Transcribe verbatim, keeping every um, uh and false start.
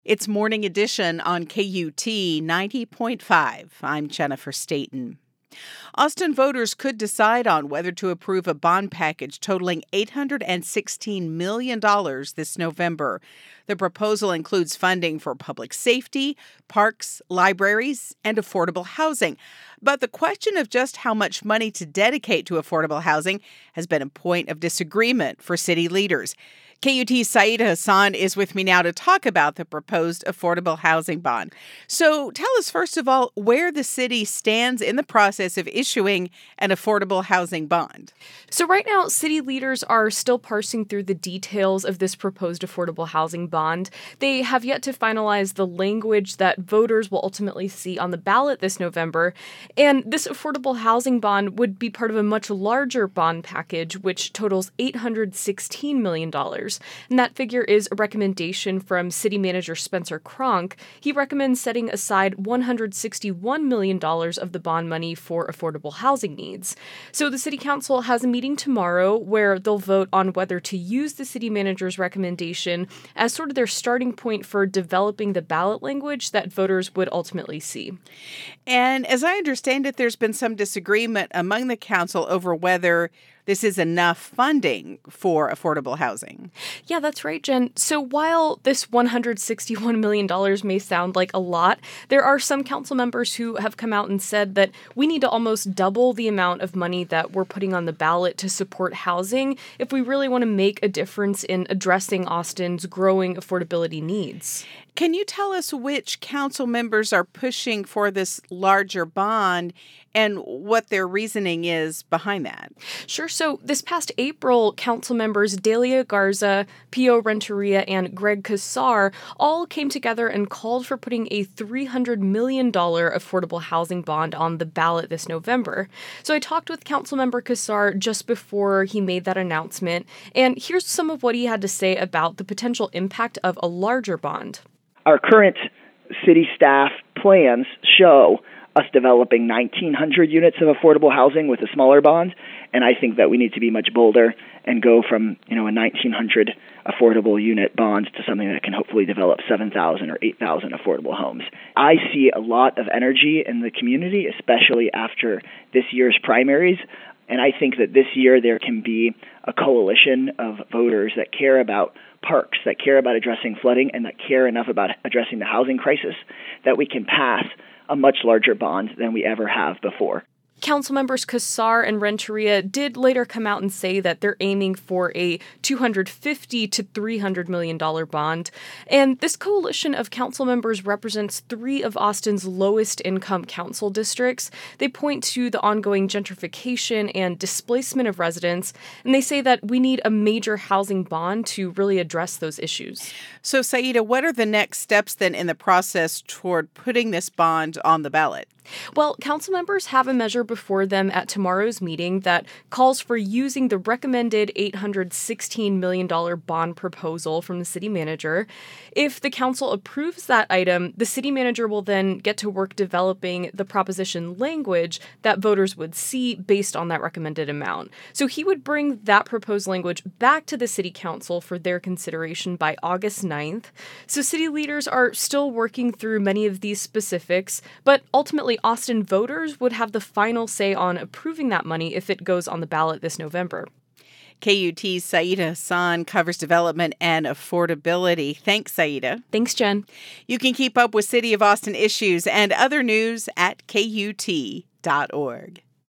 It's Morning Edition on K U T ninety point five. I'm Jennifer Staten. Austin voters could decide on whether to approve a bond package totaling eight hundred sixteen million dollars this November. The proposal includes funding for public safety, parks, libraries, and affordable housing. But the question of just how much money to dedicate to affordable housing has been a point of disagreement for city leaders. K U T's Saida Hassan is with me now to talk about the proposed affordable housing bond. So tell us, first of all, where the city stands in the process of issuing an affordable housing bond. So right now, city leaders are still parsing through the details of this proposed affordable housing bond. They have yet to finalize the language that voters will ultimately see on the ballot this November. And this affordable housing bond would be part of a much larger bond package, which totals eight hundred sixteen million dollars. And that figure is a recommendation from City Manager Spencer Cronk. He recommends setting aside one hundred sixty-one million dollars of the bond money for affordable housing needs. So the City Council has a meeting tomorrow where they'll vote on whether to use the City Manager's recommendation as sort of their starting point for developing the ballot language that voters would ultimately see. And as I understand it, there's been some disagreement among the council over whether this is enough funding for affordable housing. Yeah, that's right, Jen. So while this one hundred sixty-one million dollars may sound like a lot, there are some council members who have come out and said that we need to almost double the amount of money that we're putting on the ballot to support housing if we really want to make a difference in addressing Austin's growing affordability needs. Can you tell us which council members are pushing for this larger bond and what their reasoning is behind that? Sure. So this past April, council members Delia Garza, Pio Renteria, and Greg Casar all came together and called for putting a three hundred million dollars affordable housing bond on the ballot this November. So I talked with Councilmember Casar just before he made that announcement, and here's some of what he had to say about the potential impact of a larger bond. Our current city staff plans show us developing nineteen hundred units of affordable housing with a smaller bond, and I think that we need to be much bolder and go from, you know, a nineteen hundred affordable unit bond to something that can hopefully develop seven thousand or eight thousand affordable homes. I see a lot of energy in the community, especially after this year's primaries, and I think that this year there can be a coalition of voters that care about parks, that care about addressing flooding, and that care enough about addressing the housing crisis that we can pass a much larger bond than we ever have before. Council members Casar and Renteria did later come out and say that they're aiming for a two hundred fifty to three hundred million dollars bond. And this coalition of council members represents three of Austin's lowest income council districts. They point to the ongoing gentrification and displacement of residents, and they say that we need a major housing bond to really address those issues. So, Saida, what are the next steps then in the process toward putting this bond on the ballot? Well, council members have a measure before them at tomorrow's meeting that calls for using the recommended eight hundred sixteen million dollars bond proposal from the city manager. If the council approves that item, the city manager will then get to work developing the proposition language that voters would see based on that recommended amount. So he would bring that proposed language back to the city council for their consideration by August ninth. So city leaders are still working through many of these specifics, but ultimately Austin voters would have the final say on approving that money if it goes on the ballot this November. K U T's Saida Hassan covers development and affordability. Thanks, Saida. Thanks, Jen. You can keep up with City of Austin issues and other news at K U T dot org.